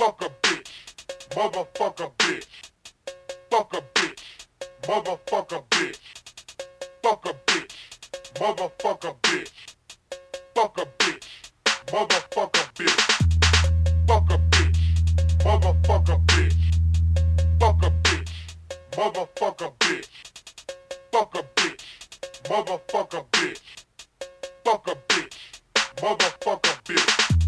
Fuck a bitch. Motherfucker bitch. Fuck a bitch. Motherfucker bitch. Fuck a bitch. Motherfucker bitch. Fuck a bitch. Motherfucker bitch. Fuck a bitch. Motherfucker bitch. Fuck a bitch. Motherfucker bitch. Fuck a bitch. Motherfucker bitch. Fuck a bitch. Motherfucker bitch.